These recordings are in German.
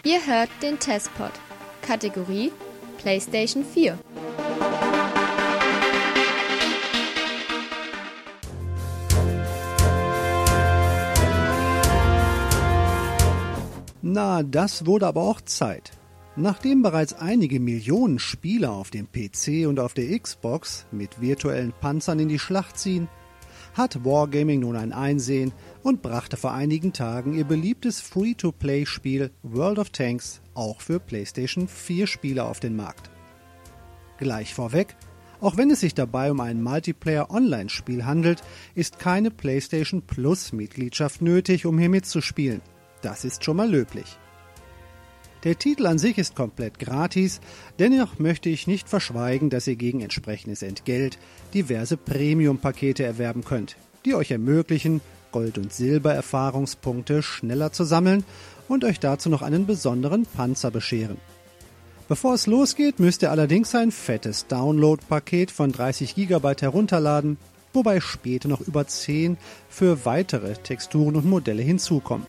Ihr hört den Testpod. Kategorie PlayStation 4. Na, das wurde aber auch Zeit. Nachdem bereits einige Millionen Spieler auf dem PC und auf der Xbox mit virtuellen Panzern in die Schlacht ziehen, hat Wargaming nun ein Einsehen und brachte vor einigen Tagen ihr beliebtes Free-to-Play-Spiel World of Tanks auch für PlayStation 4 Spieler auf den Markt. Gleich vorweg, auch wenn es sich dabei um ein Multiplayer-Online-Spiel handelt, ist keine PlayStation Plus-Mitgliedschaft nötig, um hier mitzuspielen. Das ist schon mal löblich. Der Titel an sich ist komplett gratis, dennoch möchte ich nicht verschweigen, dass ihr gegen entsprechendes Entgelt diverse Premium-Pakete erwerben könnt, die euch ermöglichen, Gold- und Silber-Erfahrungspunkte schneller zu sammeln und euch dazu noch einen besonderen Panzer bescheren. Bevor es losgeht, müsst ihr allerdings ein fettes Download-Paket von 30 GB herunterladen, wobei später noch über 10 für weitere Texturen und Modelle hinzukommen.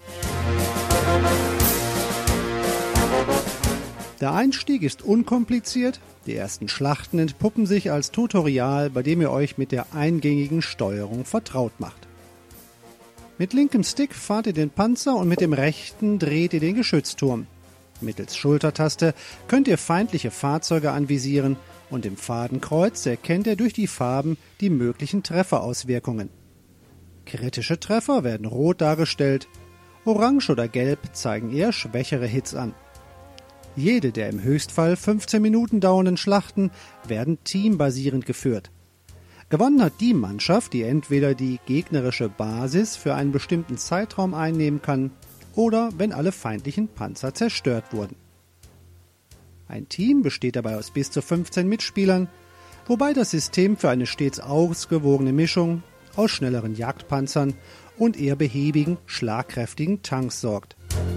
Der Einstieg ist unkompliziert, die ersten Schlachten entpuppen sich als Tutorial, bei dem ihr euch mit der eingängigen Steuerung vertraut macht. Mit linkem Stick fahrt ihr den Panzer und mit dem rechten dreht ihr den Geschützturm. Mittels Schultertaste könnt ihr feindliche Fahrzeuge anvisieren und im Fadenkreuz erkennt ihr durch die Farben die möglichen Trefferauswirkungen. Kritische Treffer werden rot dargestellt, orange oder gelb zeigen eher schwächere Hits an. Jede der im Höchstfall 15 Minuten dauernden Schlachten werden teambasierend geführt. Gewonnen hat die Mannschaft, die entweder die gegnerische Basis für einen bestimmten Zeitraum einnehmen kann oder wenn alle feindlichen Panzer zerstört wurden. Ein Team besteht dabei aus bis zu 15 Mitspielern, wobei das System für eine stets ausgewogene Mischung aus schnelleren Jagdpanzern und eher behäbigen, schlagkräftigen Tanks sorgt.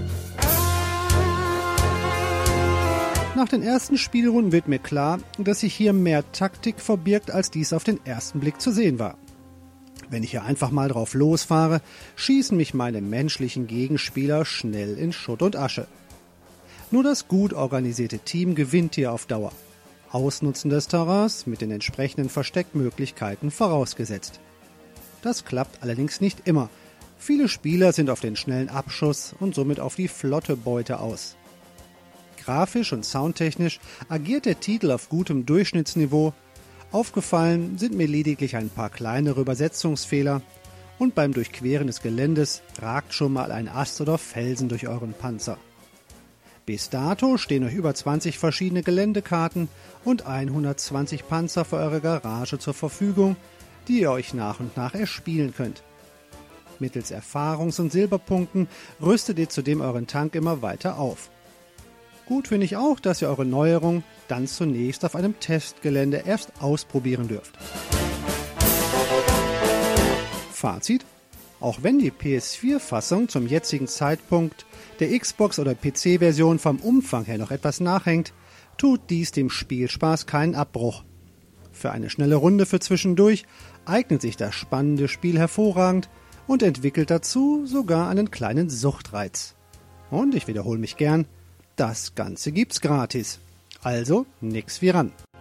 Nach den ersten Spielrunden wird mir klar, dass sich hier mehr Taktik verbirgt, als dies auf den ersten Blick zu sehen war. Wenn ich hier einfach mal drauf losfahre, schießen mich meine menschlichen Gegenspieler schnell in Schutt und Asche. Nur das gut organisierte Team gewinnt hier auf Dauer. Ausnutzen des Terrains mit den entsprechenden Versteckmöglichkeiten vorausgesetzt. Das klappt allerdings nicht immer. Viele Spieler sind auf den schnellen Abschuss und somit auf die flotte Beute aus. Grafisch und soundtechnisch agiert der Titel auf gutem Durchschnittsniveau. Aufgefallen sind mir lediglich ein paar kleinere Übersetzungsfehler und beim Durchqueren des Geländes ragt schon mal ein Ast oder Felsen durch euren Panzer. Bis dato stehen euch über 20 verschiedene Geländekarten und 120 Panzer für eure Garage zur Verfügung, die ihr euch nach und nach erspielen könnt. Mittels Erfahrungs- und Silberpunkten rüstet ihr zudem euren Tank immer weiter auf. Gut finde ich auch, dass ihr eure Neuerung dann zunächst auf einem Testgelände erst ausprobieren dürft. Fazit: Auch wenn die PS4-Fassung zum jetzigen Zeitpunkt der Xbox- oder PC-Version vom Umfang her noch etwas nachhängt, tut dies dem Spielspaß keinen Abbruch. Für eine schnelle Runde für zwischendurch eignet sich das spannende Spiel hervorragend und entwickelt dazu sogar einen kleinen Suchtreiz. Und ich wiederhole mich gern, das Ganze gibt's gratis. Also nix wie ran.